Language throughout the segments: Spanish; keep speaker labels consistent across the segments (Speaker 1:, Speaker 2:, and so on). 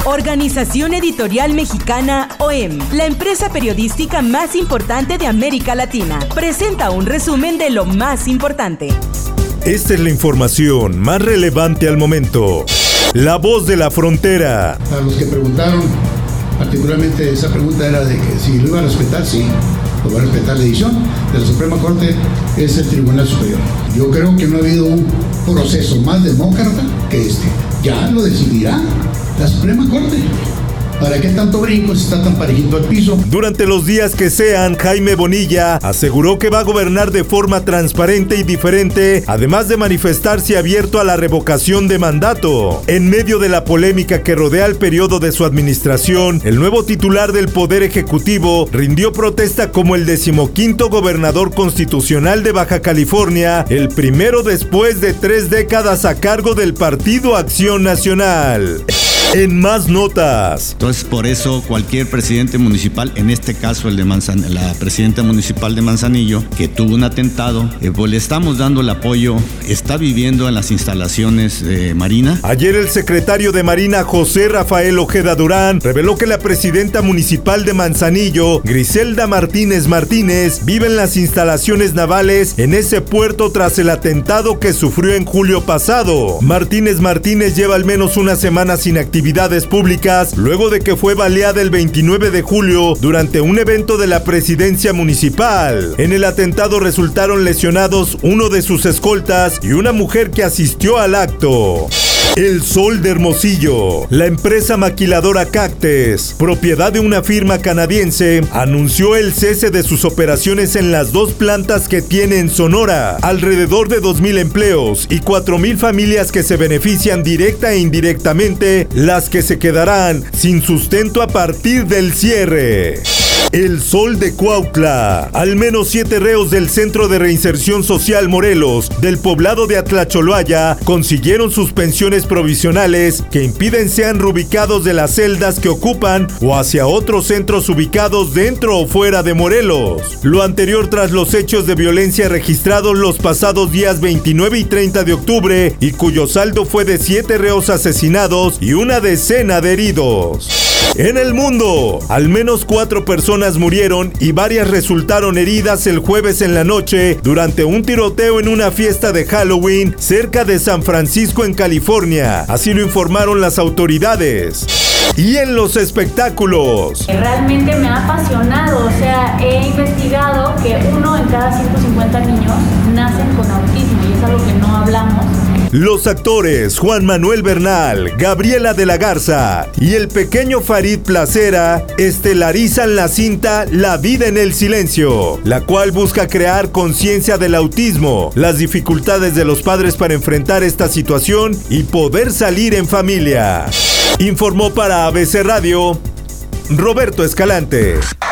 Speaker 1: Organización Editorial Mexicana OEM, la empresa periodística más importante de América Latina, presenta un resumen de lo más importante.
Speaker 2: Esta es la información más relevante al momento. La voz de la frontera.
Speaker 3: A los que preguntaron, particularmente esa pregunta era de que si lo iba a respetar, sí, lo va a respetar. La decisión de la Suprema Corte es el Tribunal Superior. Yo creo que no ha habido un proceso más demócrata que este. Ya lo decidirá la Suprema Corte. ¿Para qué tanto brinco si está tan parejito al piso?
Speaker 2: Durante los días que sean, Jaime Bonilla aseguró que va a gobernar de forma transparente y diferente, además de manifestarse abierto a la revocación de mandato. En medio de la polémica que rodea el periodo de su administración, el nuevo titular del Poder Ejecutivo rindió protesta como el 15º gobernador constitucional de Baja California, el primero después de 3 décadas a cargo del Partido Acción Nacional. En más notas.
Speaker 4: Entonces, por eso cualquier presidente municipal, en este caso el de la presidenta municipal de Manzanillo, que tuvo un atentado, pues le estamos dando el apoyo, está viviendo en las instalaciones de Marina.
Speaker 2: Ayer el secretario de Marina, José Rafael Ojeda Durán, reveló que la presidenta municipal de Manzanillo, Griselda Martínez Martínez, vive en las instalaciones navales en ese puerto tras el atentado que sufrió en julio pasado. Martínez lleva al menos una semana sin actividades públicas luego de que fue baleada el 29 de julio durante un evento de la presidencia municipal. En el atentado resultaron lesionados uno de sus escoltas y una mujer que asistió al acto. El Sol de Hermosillo. La empresa maquiladora Cactus, propiedad de una firma canadiense, anunció el cese de sus operaciones en las 2 plantas que tiene en Sonora. Alrededor de 2,000 empleos y 4,000 familias que se benefician directa e indirectamente, las que se quedarán sin sustento a partir del cierre. El Sol de Cuautla. Al menos 7 reos del Centro de Reinserción Social Morelos del poblado de Atlacholoaya consiguieron sus pensiones provisionales que impiden sean reubicados de las celdas que ocupan o hacia otros centros ubicados dentro o fuera de Morelos. Lo anterior tras los hechos de violencia registrados los pasados días 29 y 30 de octubre y cuyo saldo fue de 7 reos asesinados y una decena de heridos. En el mundo, al menos 4 personas murieron y varias resultaron heridas el jueves en la noche durante un tiroteo en una fiesta de Halloween cerca de San Francisco, en California. Así lo informaron las autoridades. Y en los espectáculos.
Speaker 5: Realmente me ha apasionado, he investigado que 1 en cada 150 niños nacen con autismo y es algo que no hablamos.
Speaker 2: Los actores Juan Manuel Bernal, Gabriela de la Garza y el pequeño Farid Placera estelarizan la cinta La vida en el silencio, la cual busca crear conciencia del autismo, las dificultades de los padres para enfrentar esta situación y poder salir en familia. Informó para ABC Radio, Roberto Escalante.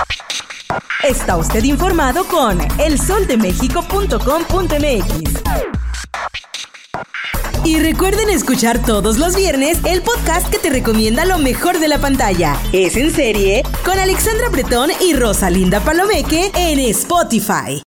Speaker 1: Está usted informado con elsoldemexico.com.mx. Y recuerden escuchar todos los viernes el podcast que te recomienda lo mejor de la pantalla. Es en serie con Alexandra Bretón y Rosalinda Palomeque en Spotify.